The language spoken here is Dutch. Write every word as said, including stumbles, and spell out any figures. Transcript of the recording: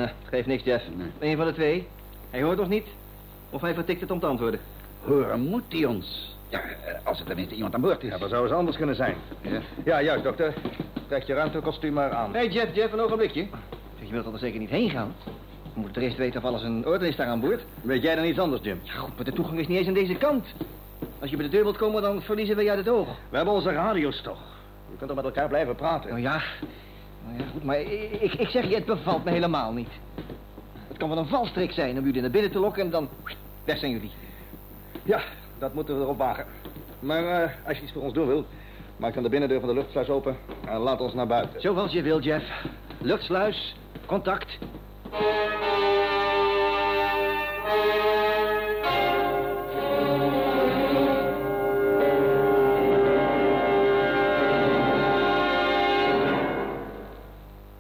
Uh, geeft niks, Jeff. Nee. Eén van de twee. Hij hoort ons niet. Of hij vertikt het om te antwoorden. Horen moet hij ons. Ja, als er tenminste iemand aan boord is. Ja, wat zou eens anders kunnen zijn? Ja, ja juist, dokter. Trek je ruimtekostuum maar aan. Hé, hey, Jeff, Jeff, een ogenblikje. Je wilt er zeker niet heen gaan? We moeten eerst weten of alles in orde is daar aan boord. Weet jij dan iets anders, Jim? Ja, goed, maar de toegang is niet eens aan deze kant. Als je bij de deur wilt komen, dan verliezen we je uit het oog. We hebben onze radio's toch. We kunnen toch met elkaar blijven praten. Nou ja, nou ja goed, maar ik, ik zeg je, het bevalt me helemaal niet. Het kan wel een valstrik zijn om jullie naar binnen te lokken en dan... Weg zijn jullie. Ja, dat moeten we erop wagen. Maar uh, als je iets voor ons doen wilt, maak dan de binnendeur van de luchtsluis open en laat ons naar buiten. Zoals je wilt, Jeff. Luchtsluis, contact.